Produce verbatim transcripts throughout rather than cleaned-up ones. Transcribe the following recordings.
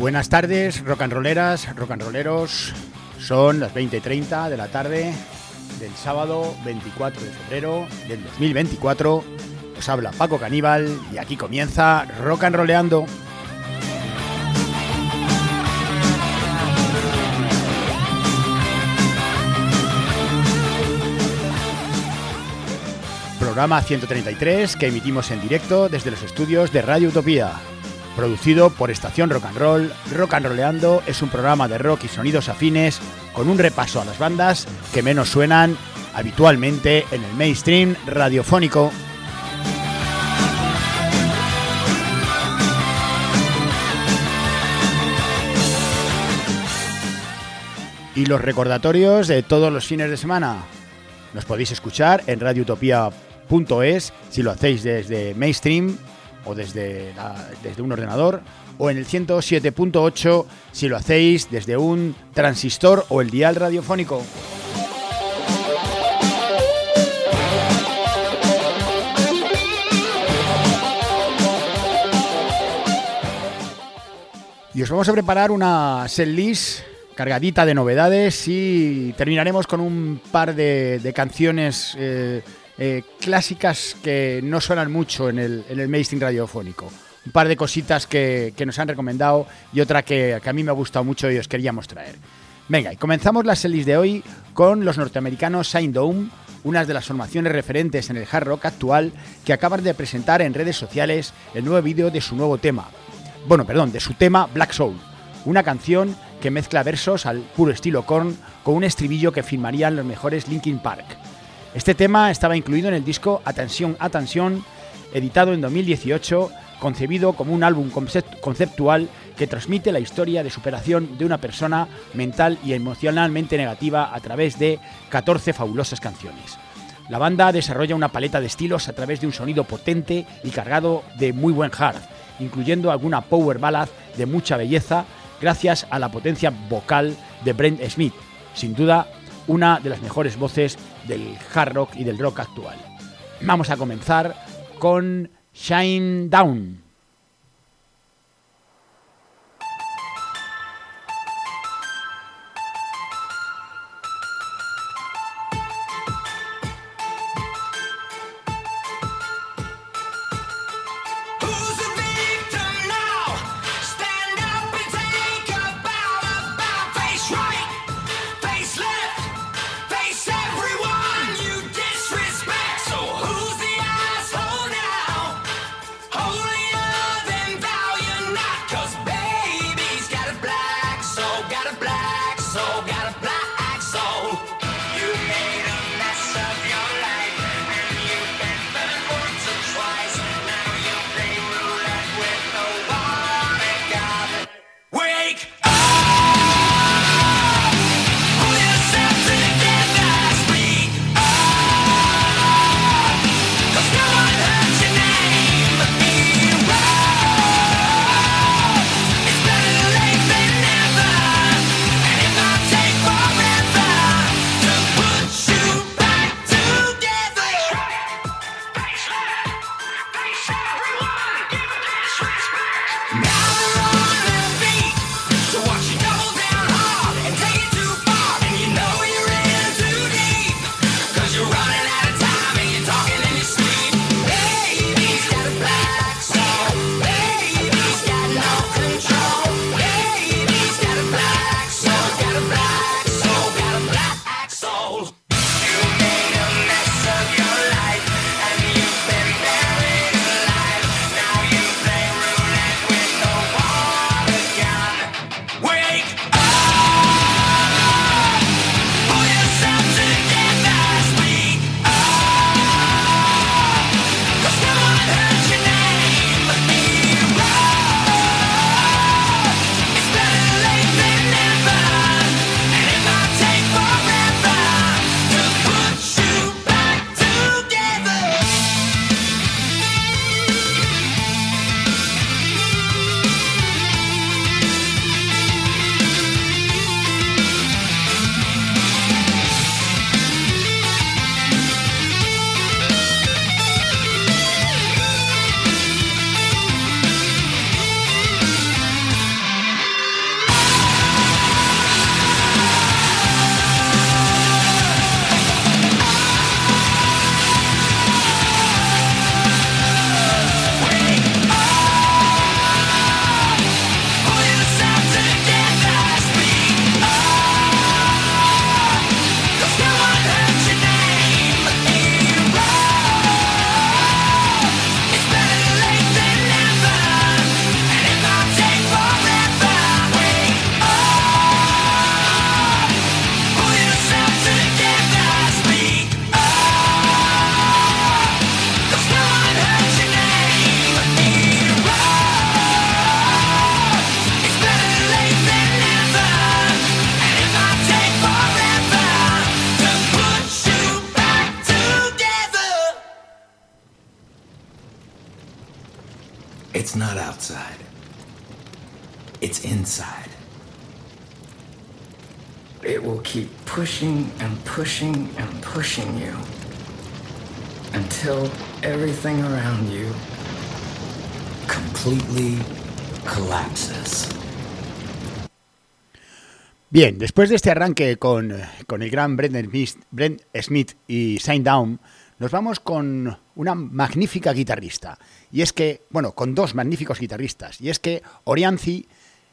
Buenas tardes, rock and rolleras, rock and rolleros. Son las veinte y treinta de la tarde del sábado veinticuatro de febrero del dos mil veinticuatro. Os habla Paco Caníbal y aquí comienza Rock and Rolleando. Programa ciento treinta y tres que emitimos en directo desde los estudios de Radio Utopía. Producido por Estación Rock and Roll, Rock and Rolleando es un programa de rock y sonidos afines con un repaso a las bandas que menos suenan habitualmente en el mainstream radiofónico. Y los recordatorios de todos los fines de semana. Nos podéis escuchar en radio utopía punto es si lo hacéis desde mainstream o desde, la, desde un ordenador, o en el ciento siete punto ocho si lo hacéis desde un transistor o el dial radiofónico. Y os vamos a preparar una setlist cargadita de novedades y terminaremos con un par de, de canciones eh, eh, clásicas que no suenan mucho en el, en el mainstream radiofónico. Un par de cositas que, que nos han recomendado y otra que, que a mí me ha gustado mucho y os queríamos traer. Venga, y comenzamos la setlist de hoy con los norteamericanos Shinedown, unas de las formaciones referentes en el hard rock actual que acaban de presentar en redes sociales el nuevo vídeo de su nuevo tema. Bueno, perdón, de su tema Black Soul, una canción que mezcla versos al puro estilo Korn con un estribillo que firmarían los mejores Linkin Park. Este tema estaba incluido en el disco Attention, Attention, editado en dos mil dieciocho, concebido como un álbum concept- conceptual que transmite la historia de superación de una persona mental y emocionalmente negativa a través de catorce fabulosas canciones. La banda desarrolla una paleta de estilos a través de un sonido potente y cargado de muy buen hard, incluyendo alguna power ballad de mucha belleza, gracias a la potencia vocal de Brent Smith, sin duda una de las mejores voces del hard rock y del rock actual. Vamos a comenzar con Shinedown. Everyone you disrespect, so who's the asshole now? Holy It's not outside. It's inside. It will keep pushing and pushing and pushing you until everything around you completely collapses. Bien, después de este arranque con, con el gran Brent Smith, Brent Smith y Shinedown, nos vamos con una magnífica guitarrista. Y es que, bueno, con dos magníficos guitarristas. Y es que Orianthi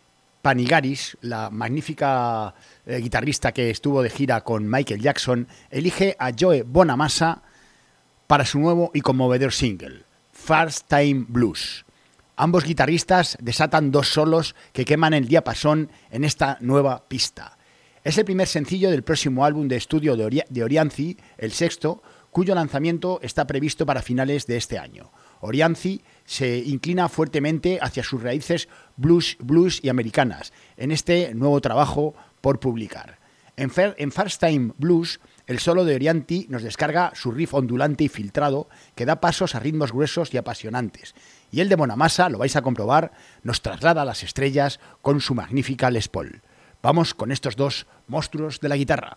Panigaris, la magnífica eh, guitarrista que estuvo de gira con Michael Jackson, elige a Joe Bonamassa para su nuevo y conmovedor single, First Time Blues. Ambos guitarristas desatan dos solos que queman el diapasón en esta nueva pista. Es el primer sencillo del próximo álbum de estudio de, Ori- de Orianthi, el sexto, cuyo lanzamiento está previsto para finales de este año. Orianthi se inclina fuertemente hacia sus raíces blues, blues y americanas en este nuevo trabajo por publicar. En, Fer, en First Time Blues, el solo de Orianthi nos descarga su riff ondulante y filtrado que da pasos a ritmos gruesos y apasionantes. Y el de Bonamassa, lo vais a comprobar, nos traslada a las estrellas con su magnífica Les Paul. Vamos con estos dos monstruos de la guitarra.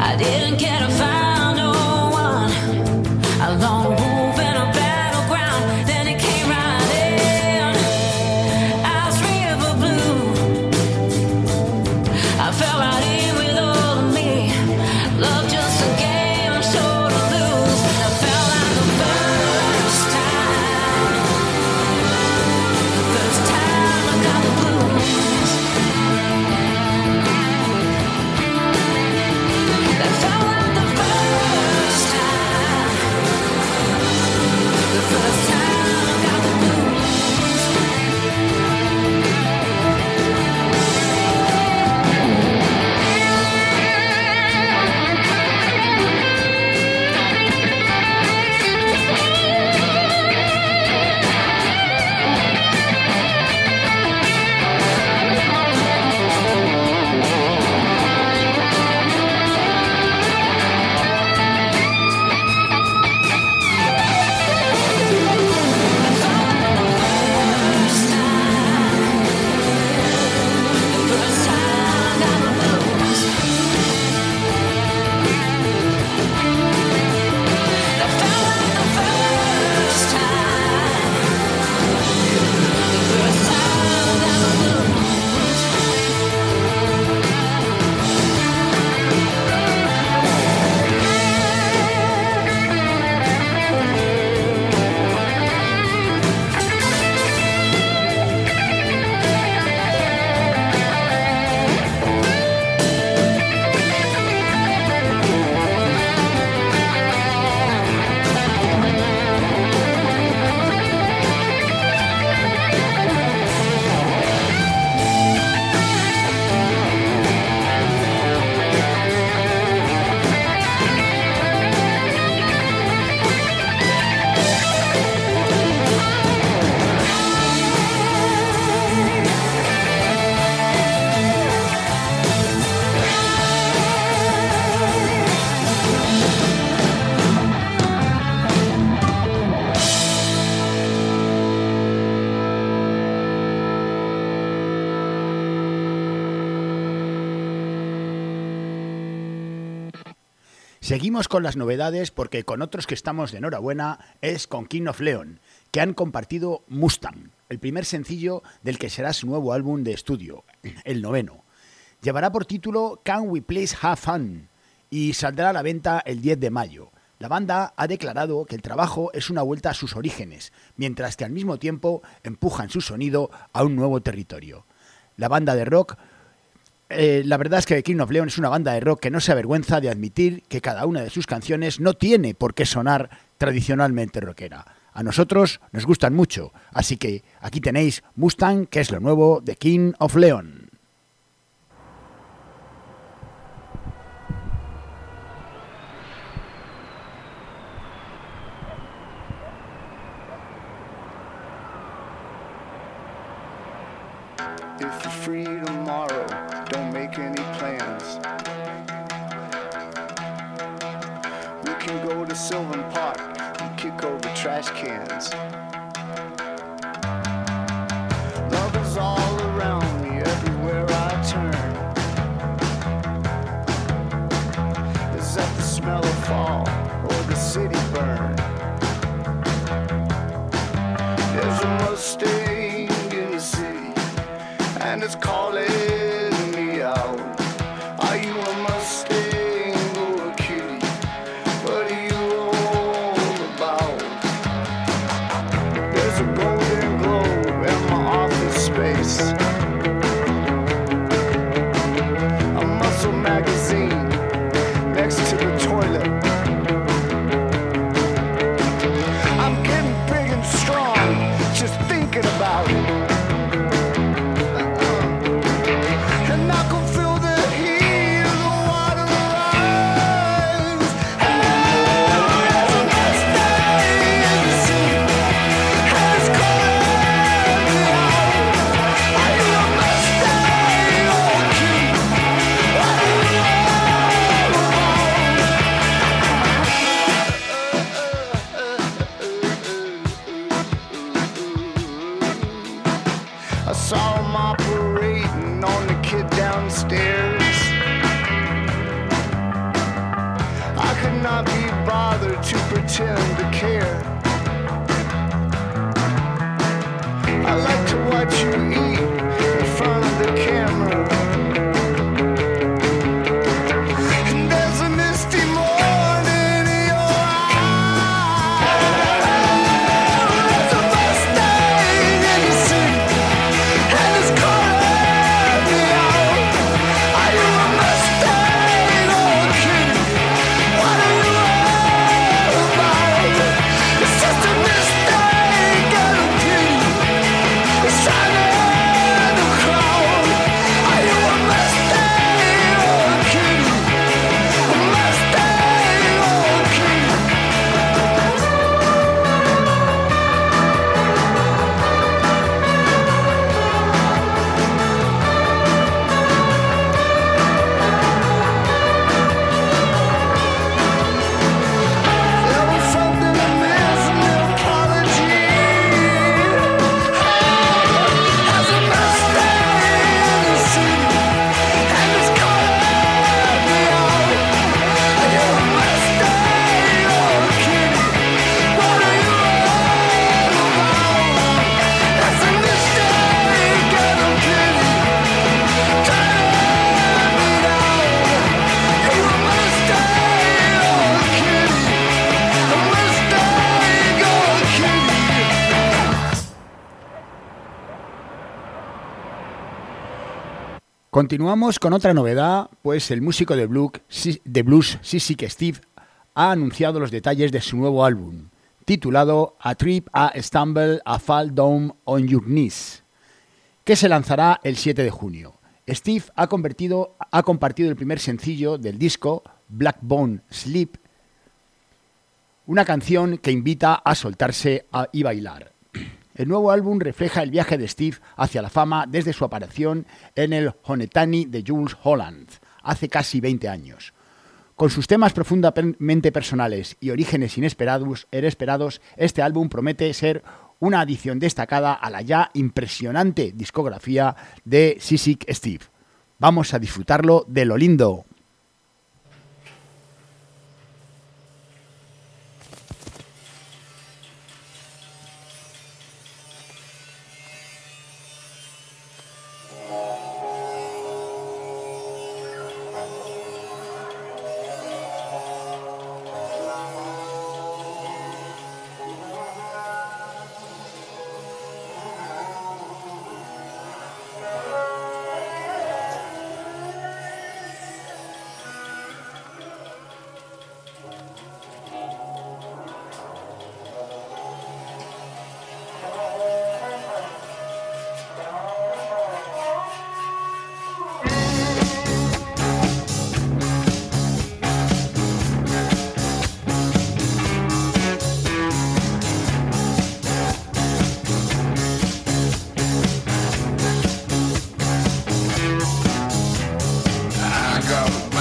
Didn't get a final one. A lone wolf in a battleground. Seguimos con las novedades porque con otros que estamos de enhorabuena es con King of Leon, que han compartido Mustang, el primer sencillo del que será su nuevo álbum de estudio, el noveno. Llevará por título Can We Please Have Fun y saldrá a la venta el diez de mayo. La banda ha declarado que el trabajo es una vuelta a sus orígenes, mientras que al mismo tiempo empujan su sonido a un nuevo territorio. La banda de rock, eh, la verdad es que King of Leon es una banda de rock que no se avergüenza de admitir que cada una de sus canciones no tiene por qué sonar tradicionalmente rockera. A nosotros nos gustan mucho, así que aquí tenéis Mustang, que es lo nuevo de King of Leon. If you're free tomorrow, don't make any plans. We can go to Sylvan Park and kick over trash cans. Love is all around me, everywhere I turn. Is that the smell of fall or the city burn? There's a Mustang in the city, and it's calling me out. Are you a Mustang or a kitty? What are you all about? There's a golden globe in my office space, a muscle magazine next to the toilet. I'm getting big and strong just thinking about it. To pretend to care. I like to watch you eat in front of the camera. And there's a misty morning in your eyes. There's a Mustang in the city, and it's calling me out. Are you a Mustang or a kitty? What are you? It's just a mistake and a pity. It's trying to end the crowd. Are you a Mustang or a kitty? A Mustang or a kitty? There was something amiss in the apology. Has a Mustang in the city, and it's calling me out. Are you a Mustang or a kitty? What are you all about? That's a mistake and a pity. Trying to let me down. Are you a Mustang or a kitty? A Mustang or a kitty? Continuamos con otra novedad, pues el músico de blues, de blues Sissy Steve ha anunciado los detalles de su nuevo álbum, titulado A Trip, A Stumble, A Fall Down on Your Knees, que se lanzará el siete de junio. Steve ha, convertido, ha compartido el primer sencillo del disco, Blackbone Sleep, una canción que invita a soltarse a, y bailar. El nuevo álbum refleja el viaje de Steve hacia la fama desde su aparición en el Honeytony de Jools Holland, hace casi veinte años. Con sus temas profundamente personales y orígenes inesperados, inesperados, este álbum promete ser una adición destacada a la ya impresionante discografía de Sissy Steve. Vamos a disfrutarlo de lo lindo.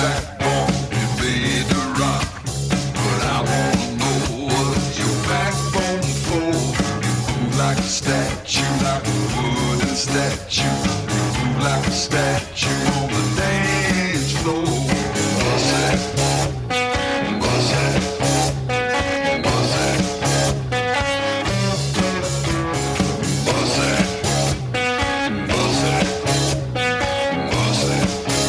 backbone is made to rock. But I wanna know what's your backbone for? You move like a statue, like a wooden statue. You move like a statue on the dance floor. What's that? What's that? What's that? What's that? What's that? What's that?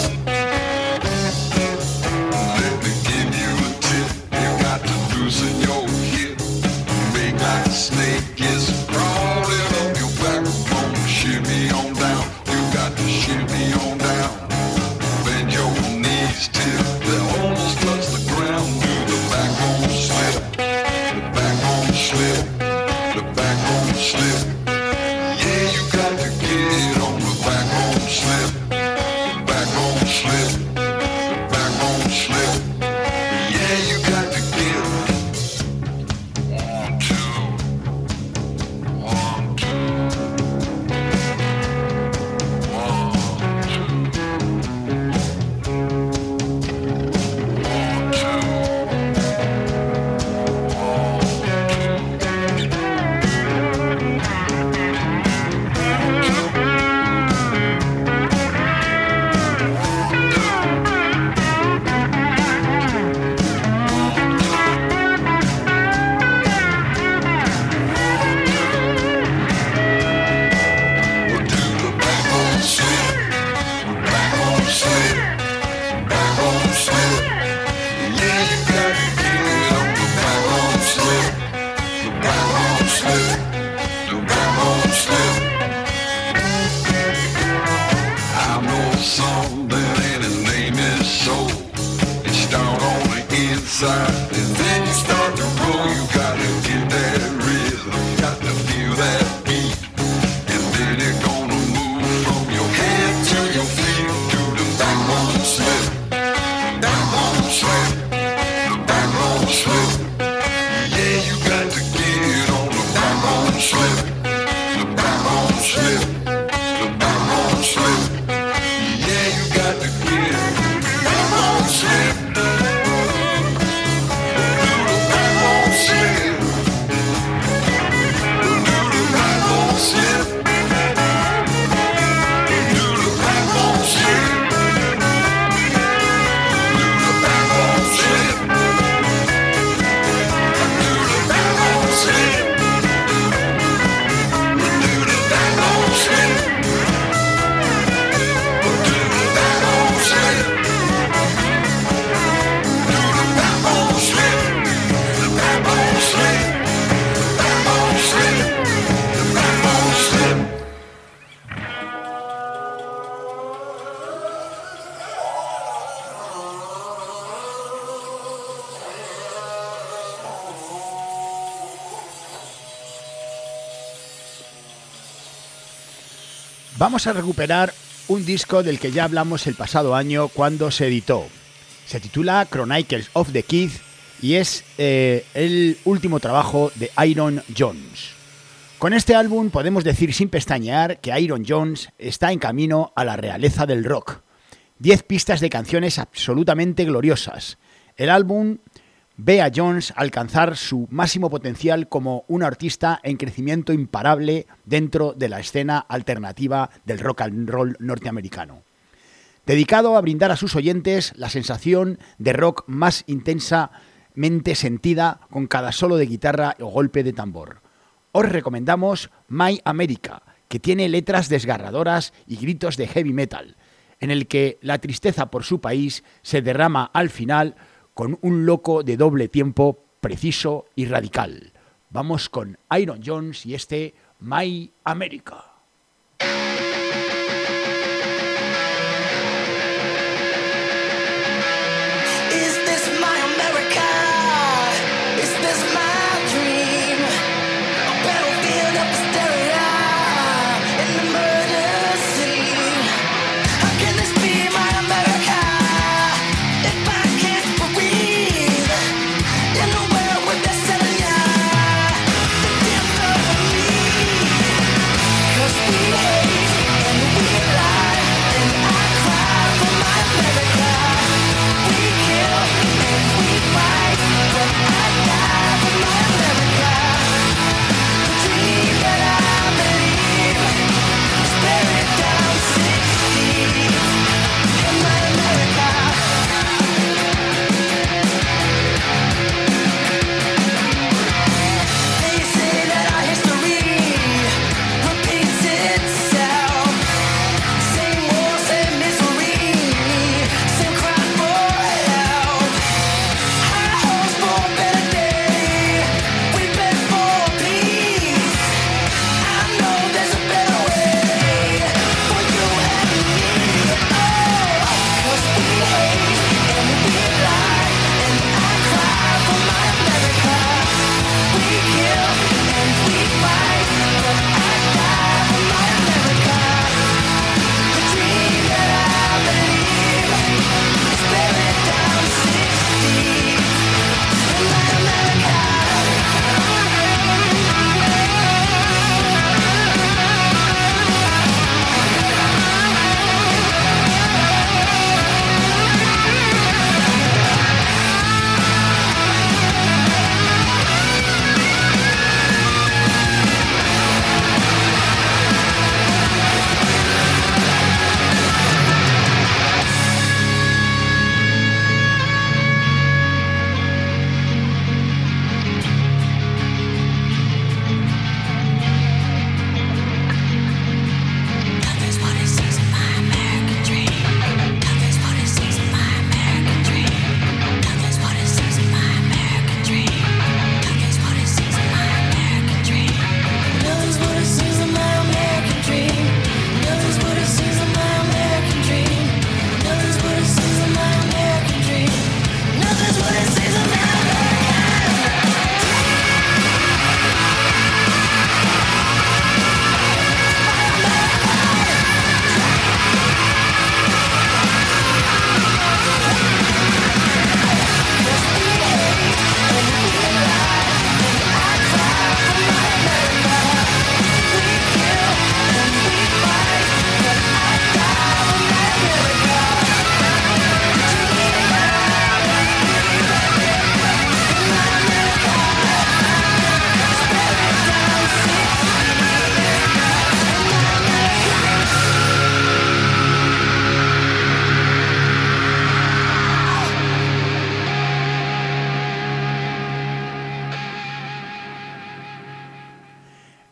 Let me give you a tip. You got to loosen your hip. Make like a snake is crawling up your backbone. Shimmy on down. You got to shimmy on down. Bend your knees till they almost touch the ground. Do the backbone slip. The backbone slip. The backbone slip. Yeah, you got to get on the backbone slip. The backbone slip. The backbone slip. Yeah, you got to get one, two, one, two, one, two, one, two. And then you start to roll, you gotta get that rhythm, got to feel that beat. And then you're gonna move from your head to your feet to the backbone slip, backbone slip, the backbone slip. Yeah, you got to get on the backbone slip, the backbone slip, the backbone slip. Yeah, you got to get backbone slip. Vamos a recuperar un disco del que ya hablamos el pasado año cuando se editó. Se titula Chronicles of the Kid y es eh, el último trabajo de Iron Jones. Con este álbum podemos decir sin pestañear que Iron Jones está en camino a la realeza del rock. Diez pistas de canciones absolutamente gloriosas. El álbum ve a Jones alcanzar su máximo potencial como un artista en crecimiento imparable dentro de la escena alternativa del rock and roll norteamericano. Dedicado a brindar a sus oyentes la sensación de rock más intensamente sentida con cada solo de guitarra o golpe de tambor. Os recomendamos My America, que tiene letras desgarradoras y gritos de heavy metal, en el que la tristeza por su país se derrama al final con un loco de doble tiempo preciso y radical. Vamos con Iron Jones y este My America. Cause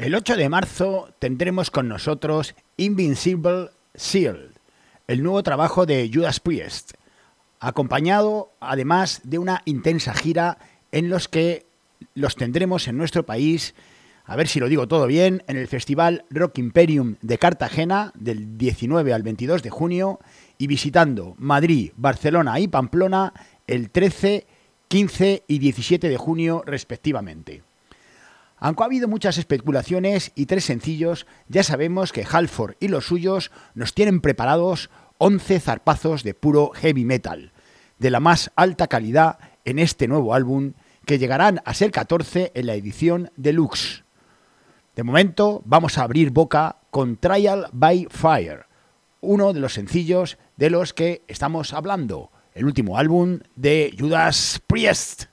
El ocho de marzo tendremos con nosotros Invincible Shield, el nuevo trabajo de Judas Priest, acompañado además de una intensa gira en los que los tendremos en nuestro país, a ver si lo digo todo bien, en el Festival Rock Imperium de Cartagena del diecinueve al veintidós de junio y visitando Madrid, Barcelona y Pamplona el trece, quince y diecisiete de junio respectivamente. Aunque ha habido muchas especulaciones y tres sencillos, ya sabemos que Halford y los suyos nos tienen preparados once zarpazos de puro heavy metal, de la más alta calidad en este nuevo álbum, que llegarán a ser catorce en la edición deluxe. De momento vamos a abrir boca con Trial by Fire, uno de los sencillos de los que estamos hablando, el último álbum de Judas Priest.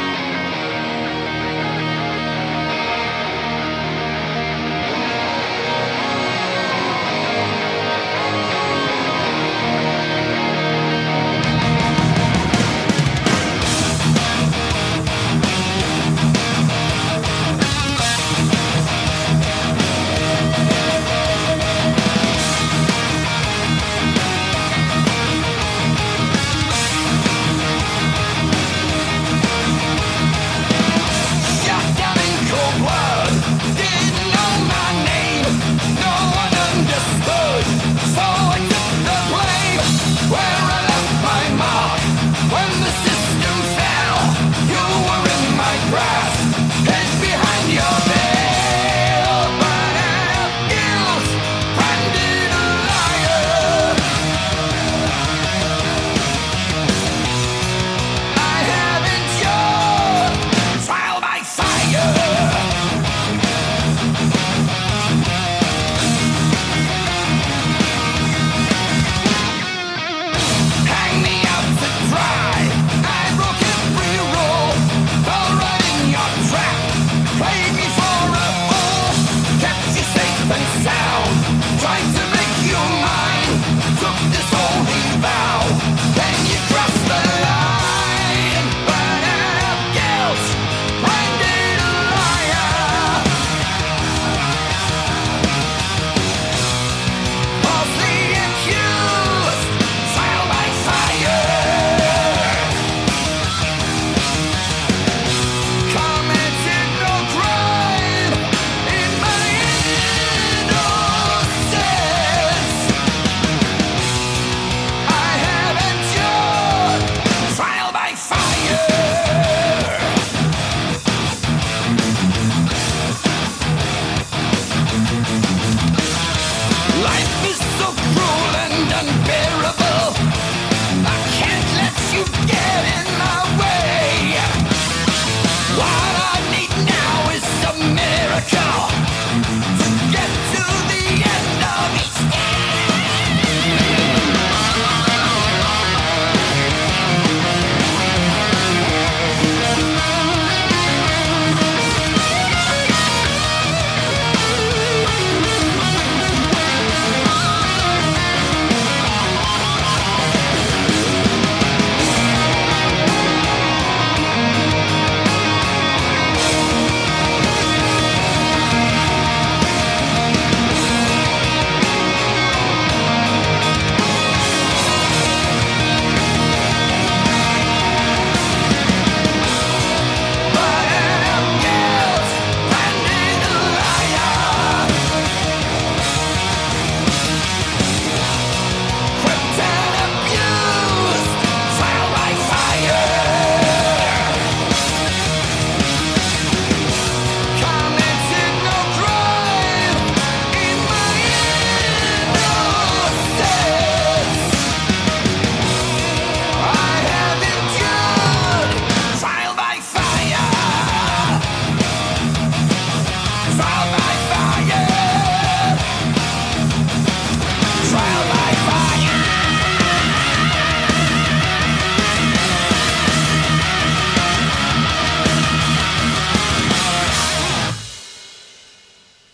Thank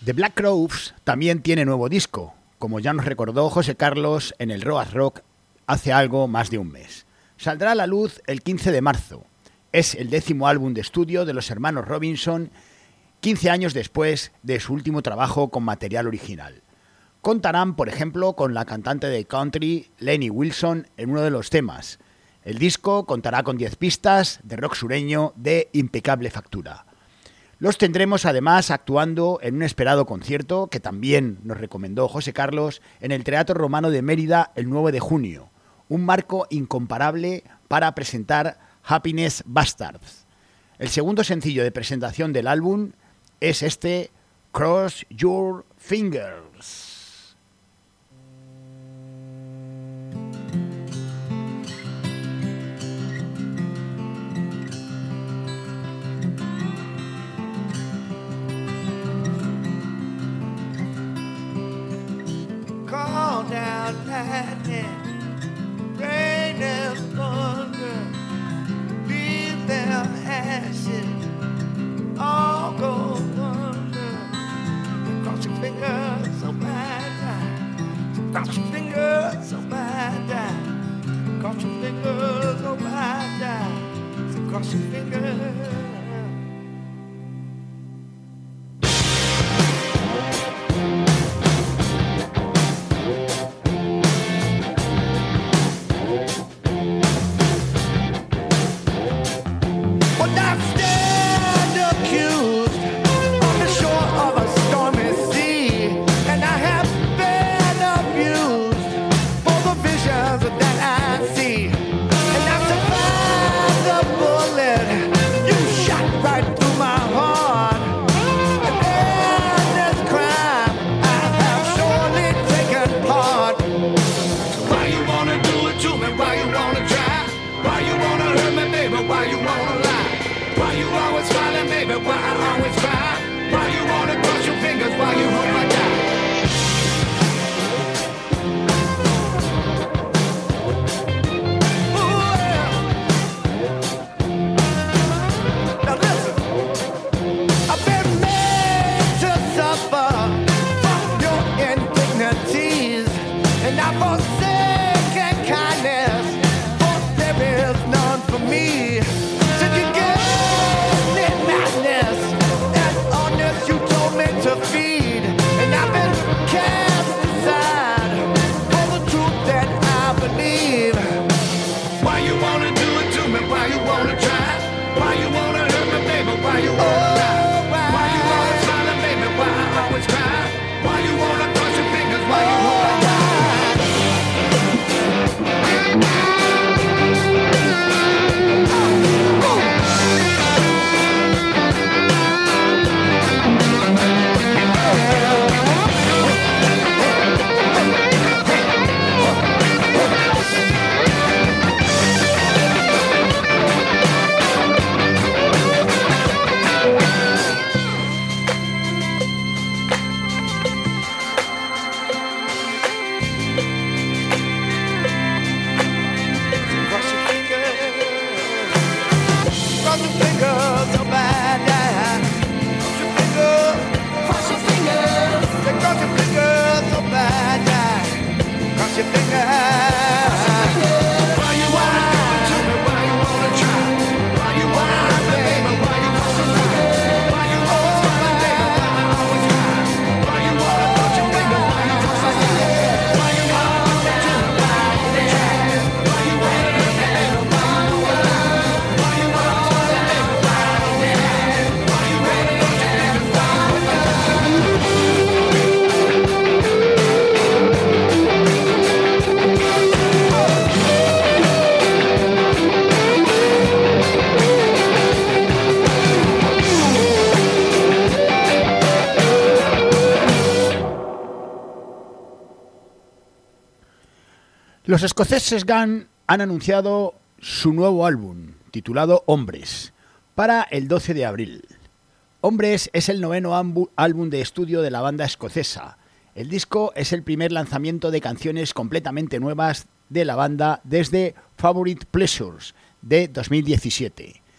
The Black Crowes también tiene nuevo disco, como ya nos recordó José Carlos en el Roas Rock hace algo más de un mes. Saldrá a la luz el quince de marzo. Es el décimo álbum de estudio de los hermanos Robinson, quince años después de su último trabajo con material original. Contarán, por ejemplo, con la cantante de country Lenny Wilson en uno de los temas. El disco contará con diez pistas de rock sureño de impecable factura. Los tendremos además actuando en un esperado concierto que también nos recomendó José Carlos en el Teatro Romano de Mérida el nueve de junio. Un marco incomparable para presentar Happiness Bastards. El segundo sencillo de presentación del álbum es este Cross Your Fingers. Call down lightning, rain and thunder, leave them ashes, all go under. Cross your fingers, so bad, cross your fingers, so bad, cross your fingers, so bad, cross your fingers. Los escoceses Gun han anunciado su nuevo álbum, titulado Hombres, para el doce de abril. Hombres es el noveno álbum de estudio de la banda escocesa. El disco es el primer lanzamiento de canciones completamente nuevas de la banda desde Favorite Pleasures de dos mil diecisiete.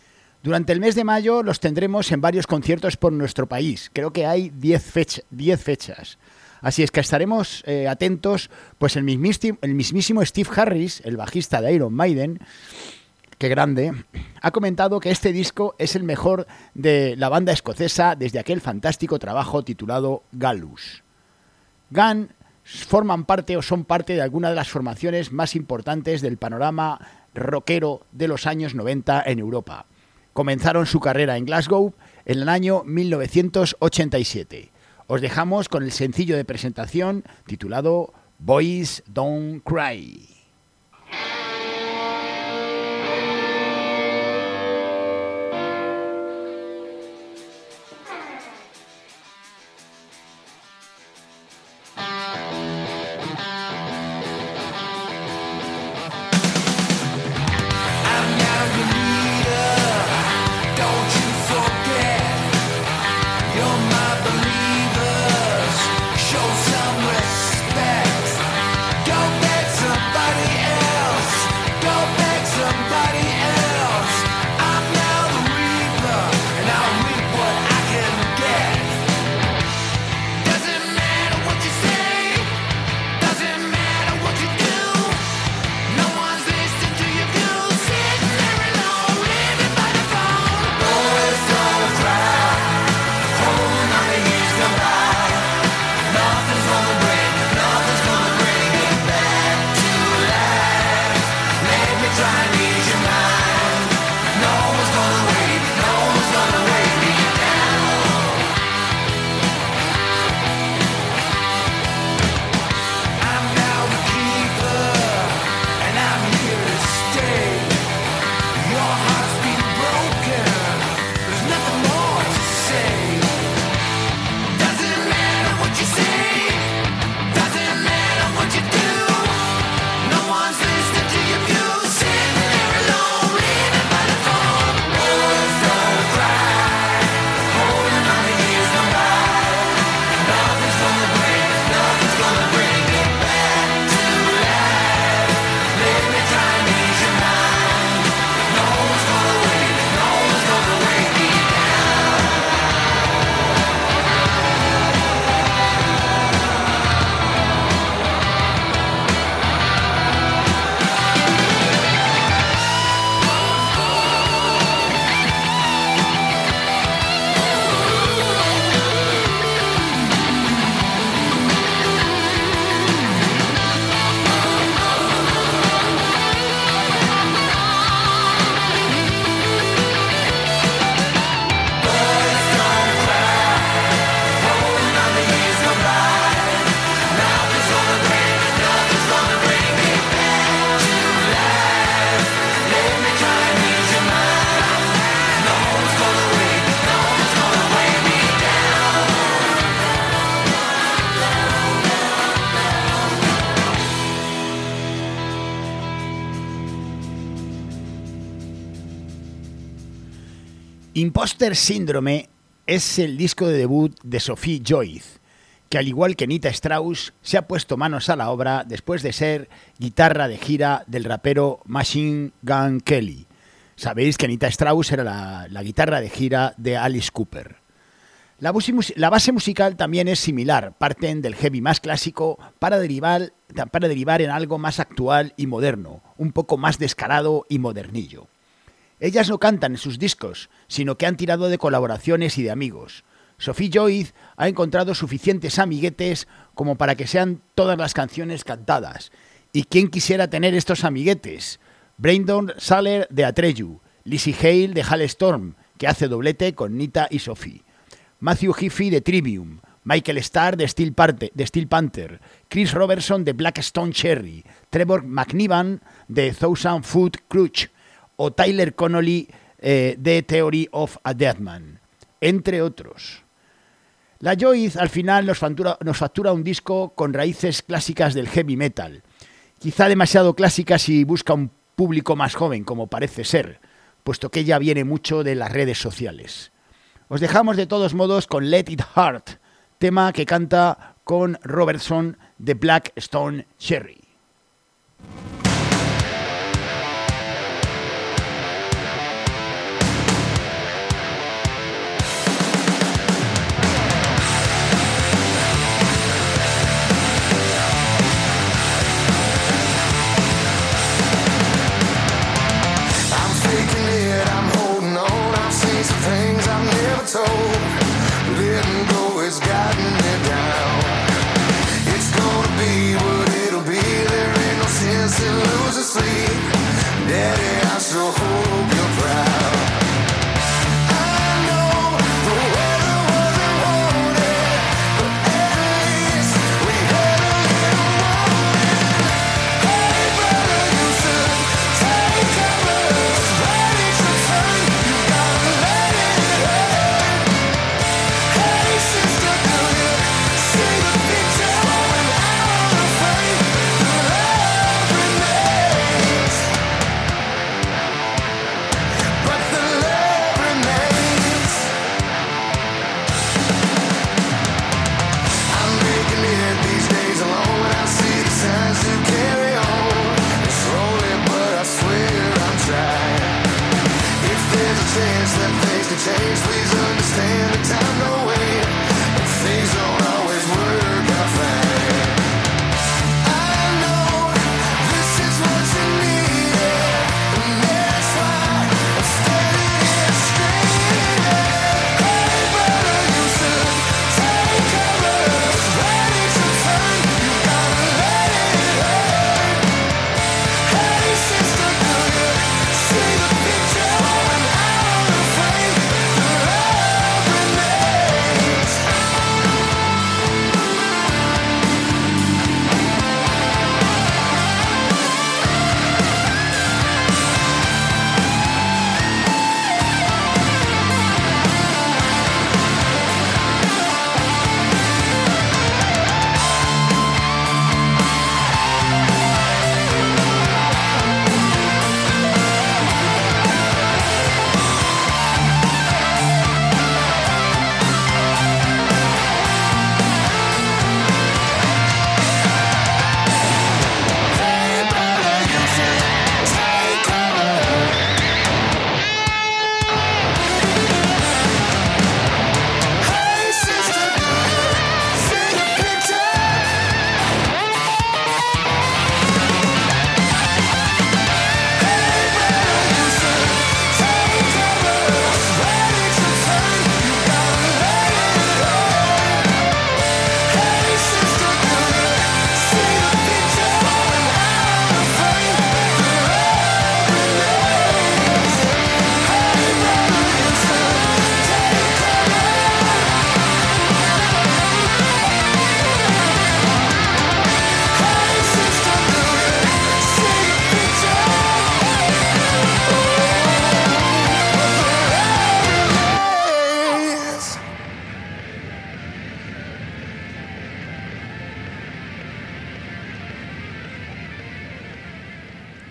Durante el mes de mayo los tendremos en varios conciertos por nuestro país. Creo que hay diez fechas. Así es que estaremos eh, atentos, pues el mismísimo, el mismísimo Steve Harris, el bajista de Iron Maiden, qué grande, ha comentado que este disco es el mejor de la banda escocesa desde aquel fantástico trabajo titulado Gallus. Gun forman parte o son parte de alguna de las formaciones más importantes del panorama rockero de los años noventa en Europa. Comenzaron su carrera en Glasgow en el año mil novecientos ochenta y siete. Os dejamos con el sencillo de presentación titulado Boys Don't Cry. Imposter Syndrome es el disco de debut de Sophie Joyce, que al igual que Nita Strauss se ha puesto manos a la obra después de ser guitarra de gira del rapero Machine Gun Kelly. Sabéis que Nita Strauss era la, la guitarra de gira de Alice Cooper. La, busi- la base musical también es similar, parten del heavy más clásico para derivar, para derivar en algo más actual y moderno, un poco más descarado y modernillo. Ellas no cantan en sus discos, sino que han tirado de colaboraciones y de amigos. Sophie Joyce ha encontrado suficientes amiguetes como para que sean todas las canciones cantadas. ¿Y quién quisiera tener estos amiguetes? Brandon Saller de Atreyu, Lizzie Hale de Halestorm, que hace doblete con Nita y Sophie, Matthew Heafy de Trivium, Michael Starr de Steel, Parte, de Steel Panther, Chris Robertson de Black Stone Cherry, Trevor McNiven de Thousand Foot Crutch o Tyler Connolly eh, de Theory of a Deadman, entre otros. La Joyce al final nos factura, nos factura un disco con raíces clásicas del heavy metal, quizá demasiado clásicas si busca un público más joven, como parece ser, puesto que ella viene mucho de las redes sociales. Os dejamos de todos modos con Let It Hurt, tema que canta con Robertson de Black Stone Cherry.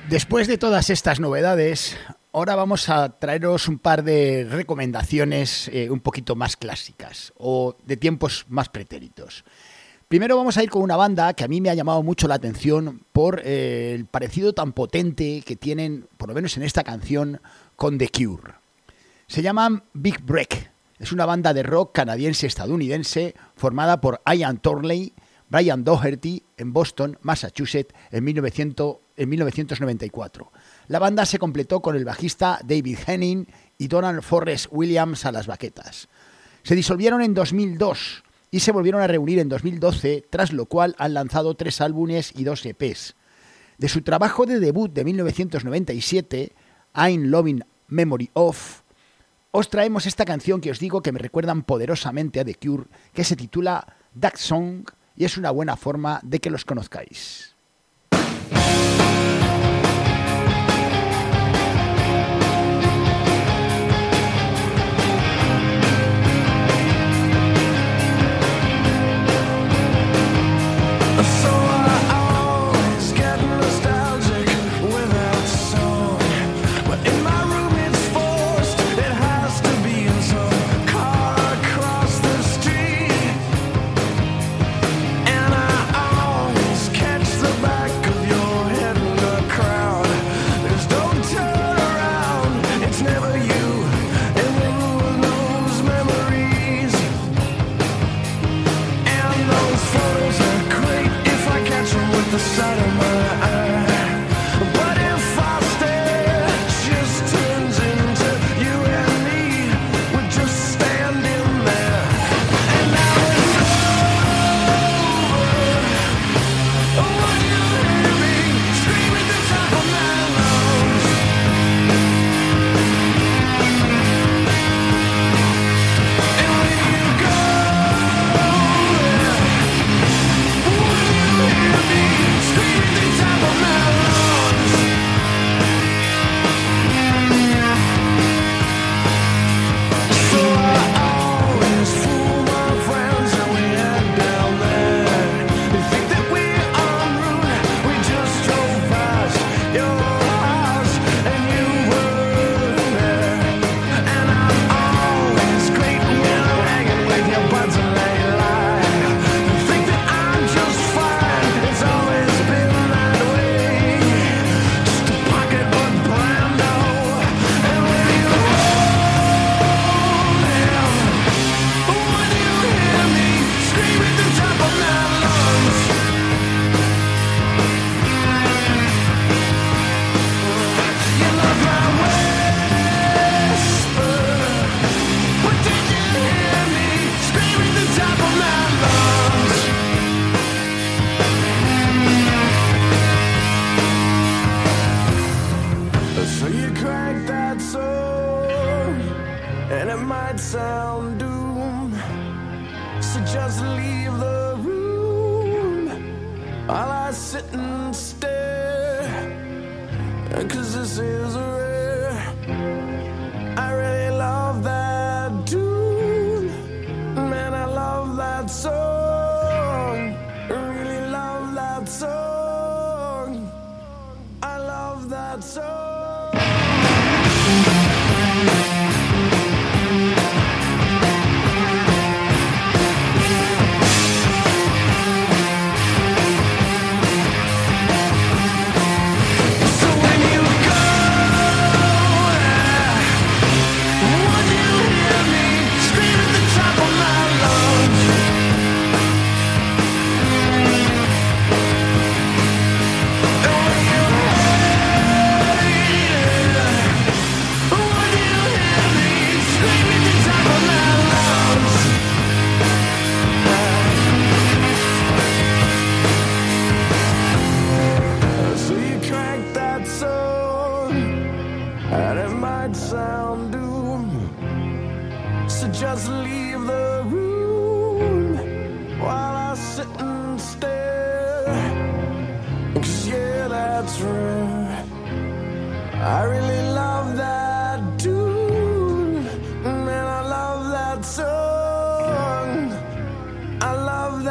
Después de todas estas novedades, ahora vamos a traeros un par de recomendaciones eh, un poquito más clásicas o de tiempos más pretéritos. Primero vamos a ir con una banda que a mí me ha llamado mucho la atención por eh, el parecido tan potente que tienen, por lo menos en esta canción, con The Cure. Se llaman Big Break. Es una banda de rock canadiense-estadounidense formada por Ian Thornley, Brian Doherty en Boston, Massachusetts, en, mil novecientos, en mil novecientos noventa y cuatro. La banda se completó con el bajista David Henning y Donald Forrest Williams a las baquetas. Se disolvieron en dos mil dos y se volvieron a reunir en dos mil doce, tras lo cual han lanzado tres álbumes y dos E Pes. De su trabajo de debut de mil novecientos noventa y siete, I'm Loving Memory Of, os traemos esta canción que os digo que me recuerdan poderosamente a The Cure, que se titula That Song y es una buena forma de que los conozcáis.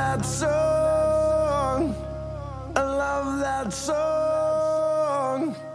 Song.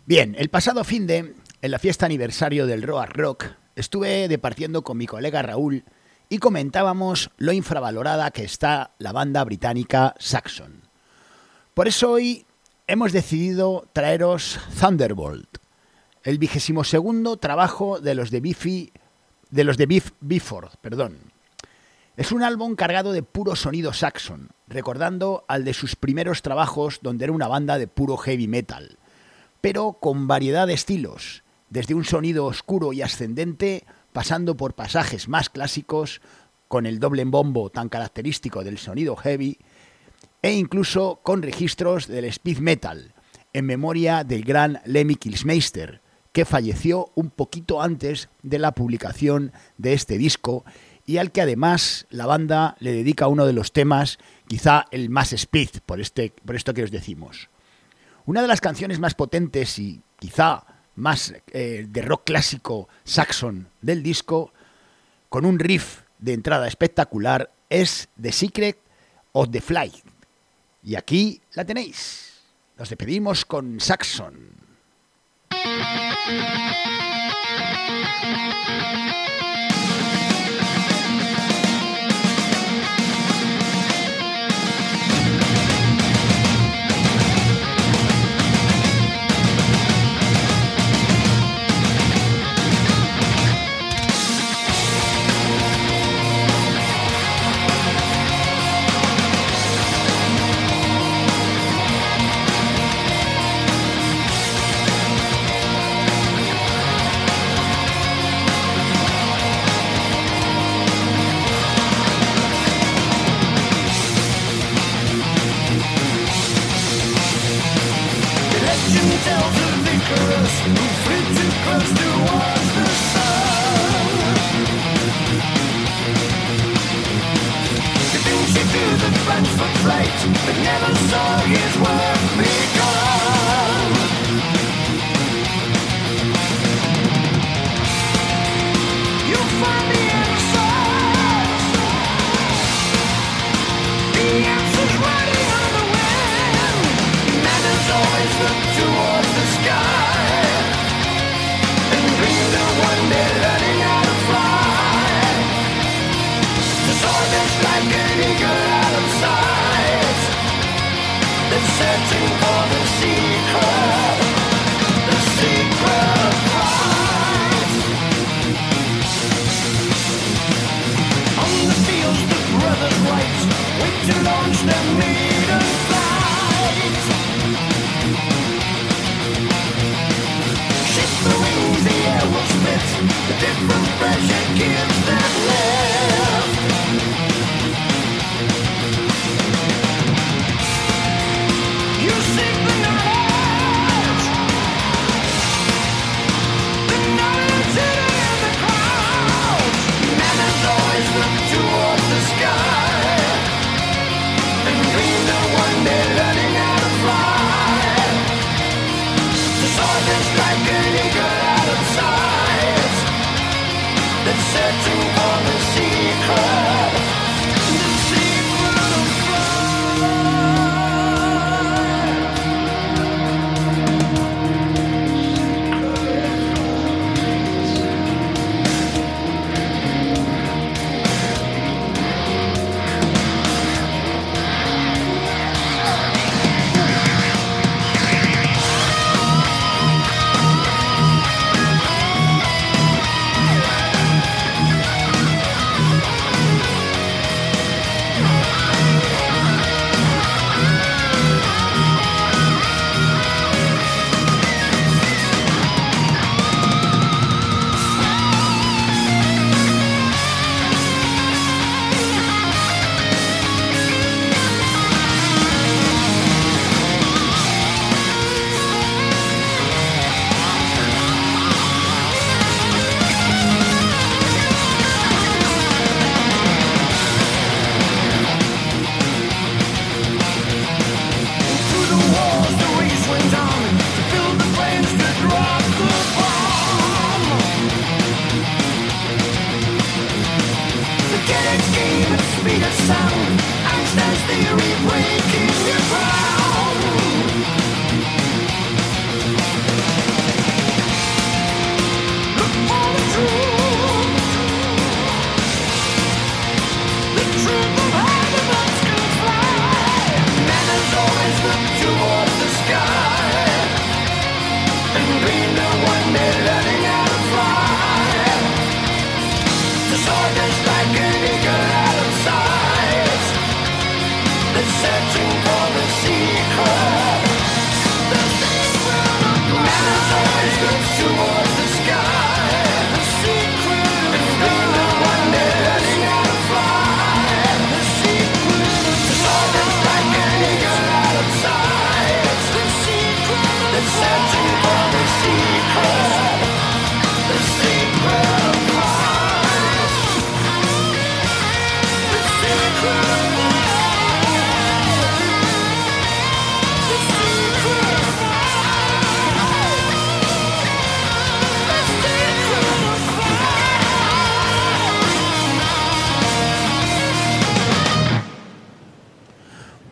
Bien, el pasado finde, en la fiesta aniversario del Rock Rock, estuve departiendo con mi colega Raúl y comentábamos lo infravalorada que está la banda británica Saxon. Por eso hoy hemos decidido traeros Thunderbolt, el vigésimo segundo trabajo de los de Biffy, de los de Biff Bifford, perdón. Es un álbum cargado de puro sonido Saxon, recordando al de sus primeros trabajos donde era una banda de puro heavy metal, pero con variedad de estilos, desde un sonido oscuro y ascendente, pasando por pasajes más clásicos, con el doble bombo tan característico del sonido heavy, e incluso con registros del speed metal, en memoria del gran Lemmy Kilmister, que falleció un poquito antes de la publicación de este disco y al que además la banda le dedica uno de los temas, quizá el más speed, por, este, por esto que os decimos. Una de las canciones más potentes y quizá más eh, de rock clásico Saxon del disco, con un riff de entrada espectacular, es The Secret of the Flight. Y aquí la tenéis. Nos despedimos con Saxon.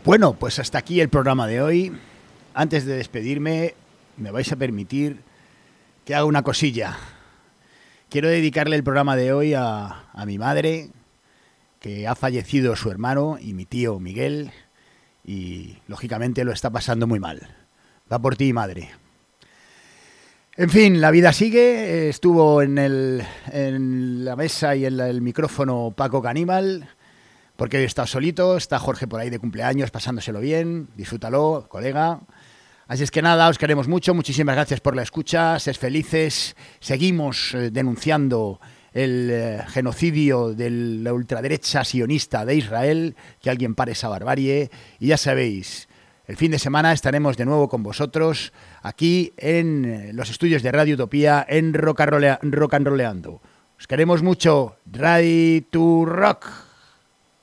Bueno, pues hasta aquí el programa de hoy. Antes de despedirme, me vais a permitir que haga una cosilla. Quiero dedicarle el programa de hoy a, a mi madre, que ha fallecido su hermano y mi tío Miguel, y lógicamente lo está pasando muy mal. Va por ti, madre. En fin, la vida sigue. Estuvo en, el, en la mesa y en la, el micrófono Paco Caníbal, porque hoy he estado solito. Está Jorge por ahí de cumpleaños, pasándoselo bien. Disfrútalo, colega. Así es que nada, os queremos mucho. Muchísimas gracias por la escucha. Sed felices. Seguimos eh, denunciando el eh, genocidio de la ultraderecha sionista de Israel. Que alguien pare esa barbarie. Y ya sabéis, el fin de semana estaremos de nuevo con vosotros aquí en los estudios de Radio Utopía en Rock and Roleando. Os queremos mucho. Ready to Rock.